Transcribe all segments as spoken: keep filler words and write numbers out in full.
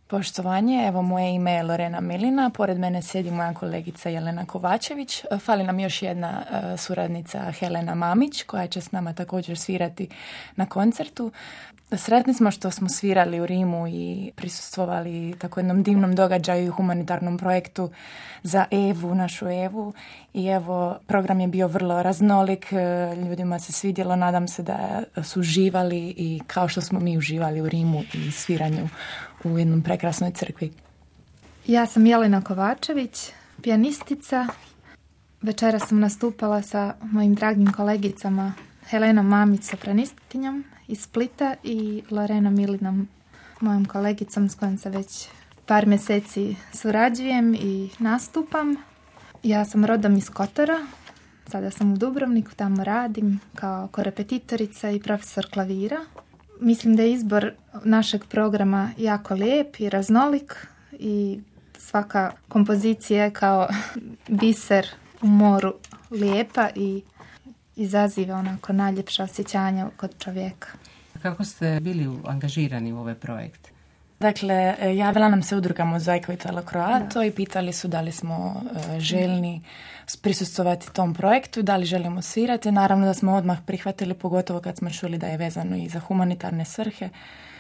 Poštovanje, evo moje ime je Lorena Milina, pored mene sjedi moja kolegica Jelena Kovačević. Fali nam još jedna uh, suradnica Helena Mamić koja će s nama također svirati na koncertu. Sretni smo što smo svirali u Rimu i prisustvovali tako jednom divnom događaju i humanitarnom projektu za Evu, našu Evu. I evo, program je bio vrlo raznolik, ljudima se svidjelo, nadam se da su uživali i kao što smo mi uživali u Rimu i sviranju u jednom prekrasnoj crkvi. Ja sam Jelena Kovačević, pijanistica. Večera sam nastupala sa mojim dragim kolegicama Helenom Mamić, sopranistkinjom iz Splita i Lorenom Milinom, mojom kolegicom s kojom se već par mjeseci surađujem i nastupam. Ja sam rodom iz Kotora, sada sam u Dubrovniku, tamo radim kao korepetitorica i profesor klavira. Mislim da je izbor našeg programa jako lijep i raznolik i svaka kompozicija je kao biser u moru lijepa i izaziva onako najljepša osjećanja kod čovjeka. Kako ste bili angažirani u ovaj projekt? Dakle, javila nam se udruga Mozaiko Italo Croato i pitali su da li smo uh, željni prisustvovati tom projektu, da li želimo svirati. Naravno da smo odmah prihvatili, pogotovo kad smo čuli da je vezano i za humanitarne svrhe.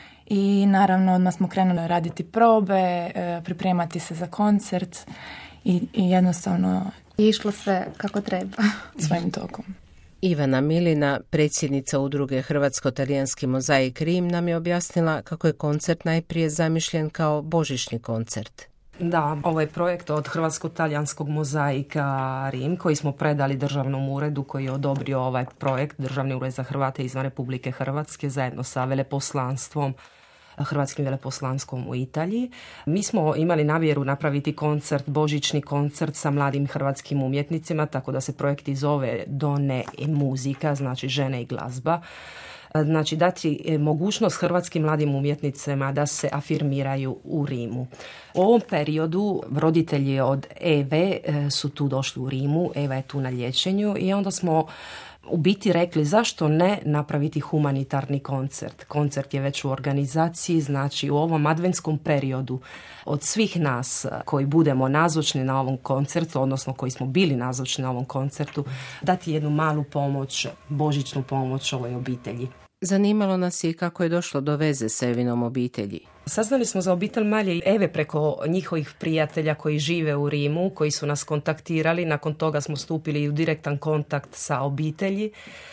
I naravno odmah smo krenuli raditi probe, uh, pripremati se za koncert i, i jednostavno išlo sve kako treba. Svojim tokom. Ivana Milina, predsjednica udruge Hrvatsko-talijanski mozaik Rim, nam je objasnila kako je koncert najprije zamišljen kao božićni koncert. Da, ovo je projekt od Hrvatsko-talijanskog mozaika Rim koji smo predali državnom uredu koji je odobrio ovaj projekt, Državni ured za Hrvate izvan Republike Hrvatske zajedno sa veleposlanstvom Hrvatskim veleposlanskom u Italiji. Mi smo imali namjeru napraviti koncert, božićni koncert sa mladim hrvatskim umjetnicima, tako da se projekt i zove Done e muzika, znači žene i glazba. Znači dati mogućnost hrvatskim mladim umjetnicima da se afirmiraju u Rimu. U ovom periodu roditelji od Eve su tu došli u Rimu, Eva je tu na liječenju i onda smo u biti rekli zašto ne napraviti humanitarni koncert. Koncert je već u organizaciji, znači u ovom adventskom periodu od svih nas koji budemo nazočni na ovom koncertu, odnosno koji smo bili nazočni na ovom koncertu, dati jednu malu pomoć, božićnu pomoć ovoj obitelji. Zanimalo nas je kako je došlo do veze s Evinom obitelji. Saznali smo za obitelj Malje i Eve preko njihovih prijatelja koji žive u Rimu, koji su nas kontaktirali. Nakon toga smo stupili u direktan kontakt sa obitelji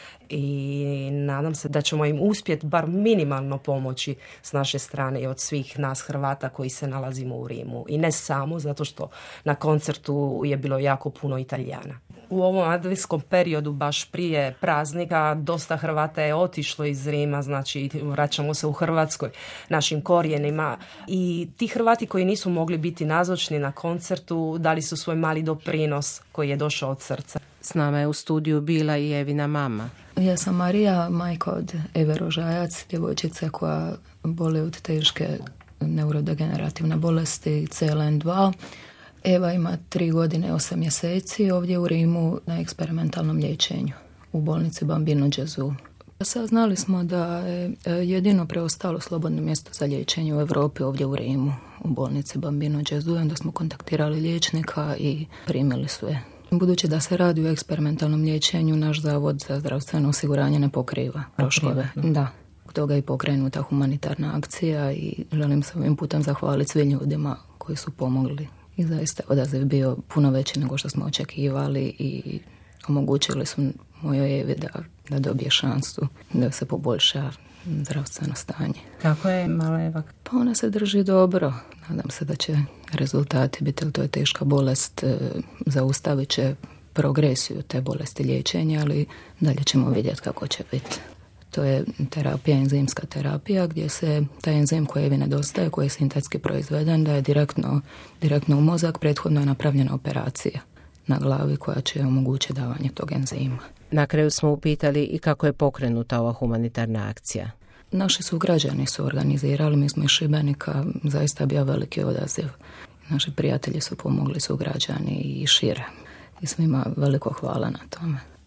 i nadam se da ćemo im uspjeti bar minimalno pomoći s naše strane i od svih nas Hrvata koji se nalazimo u Rimu. I ne samo zato što na koncertu je bilo jako puno Italijana. U ovom adventskom periodu, baš prije praznika, dosta Hrvata je otišlo iz Rima, znači vraćamo se u Hrvatskoj našim korijenima. I ti Hrvati koji nisu mogli biti nazočni na koncertu dali su svoj mali doprinos koji je došao od srca. S nama je u studiju bila i Evina mama. Ja sam Marija, majka od Eve Rožajac, djevojčice koja boli od teške neurodegenerativne bolesti C L N dva. Eva ima tri godine i osam mjeseci ovdje u Rimu na eksperimentalnom liječenju u bolnici Bambino Gesù. Saznali smo da je jedino preostalo slobodno mjesto za liječenje u Europi ovdje u Rimu u bolnici Bambino Gesù. Onda smo kontaktirali liječnika i primili su je. Budući da se radi o eksperimentalnom liječenju, naš zavod za zdravstveno osiguranje ne pokriva troškove. Da. Toga je i pokrenuta humanitarna akcija i želim se ovim putem zahvaliti svim ljudima koji su pomogli. I zaista odaziv bio puno veći nego što smo očekivali i omogućili su mojoj Evi da, da dobije šansu da se poboljša zdravstveno stanje. Kako je mala Eva? Pa ona se drži dobro. Nadam se da će rezultati biti, ali to je teška bolest, zaustavit će progresiju te bolesti liječenja, ali dalje ćemo vidjeti kako će biti. To je terapija, enzimska terapija, gdje se taj enzim koji Evi nedostaje, koji je sintetski proizveden, da je direktno, direktno u mozak. Prethodno je napravljena operacija na glavi koja će omogućiti davanje tog enzima. Na kraju smo upitali i kako je pokrenuta ova humanitarna akcija. Naši su građani su organizirali, mi smo iz Šibenika, zaista bio veliki odaziv. Naši prijatelji su pomogli, su građani i šire. I svima veliko hvala na tome.